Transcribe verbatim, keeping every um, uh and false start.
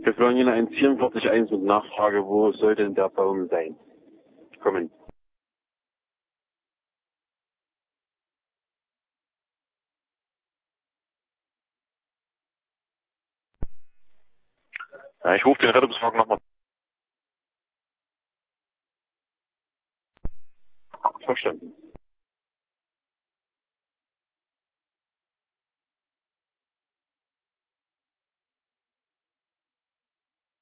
Wir fahren hier ein vierundvierzig eins mit Nachfrage, wo soll denn der Baum sein? Kommen. Ja, ich rufe den Rettungswagen nochmal. Verstanden.